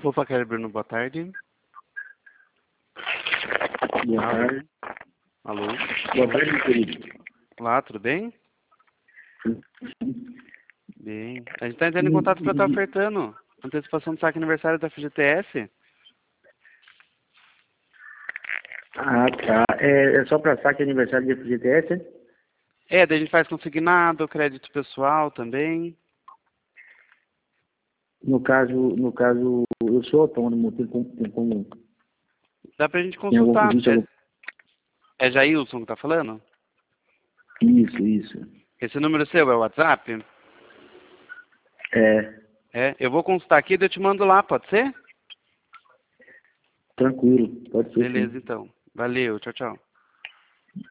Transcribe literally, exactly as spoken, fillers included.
Opa, Kelly Bruno, boa tarde. Boa tarde. Alô? Boa tarde, querido. Olá, tudo bem? Bem. A gente está entrando em contato para estar ofertando antecipação do saque aniversário da F G T S. Ah, tá. É, é só para saque aniversário de F G T S? É, daí a gente faz consignado, crédito pessoal também. No caso, no caso, eu sou autônomo, tem como, tem como Dá pra gente tem algum, consultar. existe algum... É, é Jailson que tá falando? Isso, isso. Esse número seu é o WhatsApp? É, É, eu vou consultar aqui e eu te mando lá, pode ser? tranquilo, pode ser Beleza, sim. então. Valeu, tchau, tchau.